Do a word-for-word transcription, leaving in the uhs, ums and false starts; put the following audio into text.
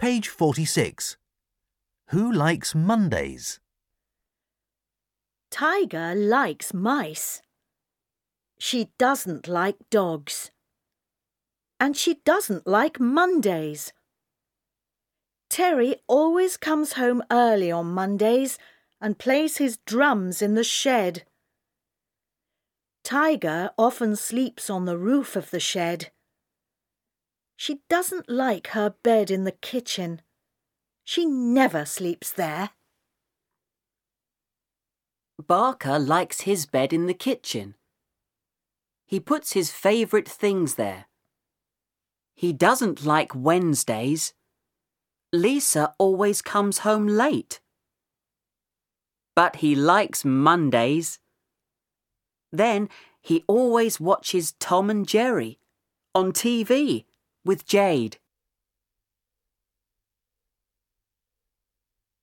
Page forty-six. Who likes Mondays? Tiger likes mice. She doesn't like dogs. And she doesn't like Mondays. Terry always comes home early on Mondays and plays his drums in the shed. Tiger often sleeps on the roof of the shed. She doesn't like her bed in the kitchen. She never sleeps there. Barker likes his bed in the kitchen. He puts his favourite things there. He doesn't like Wednesdays. Lisa always comes home late. But he likes Mondays. Then he always watches Tom and Jerry on T V with Jade.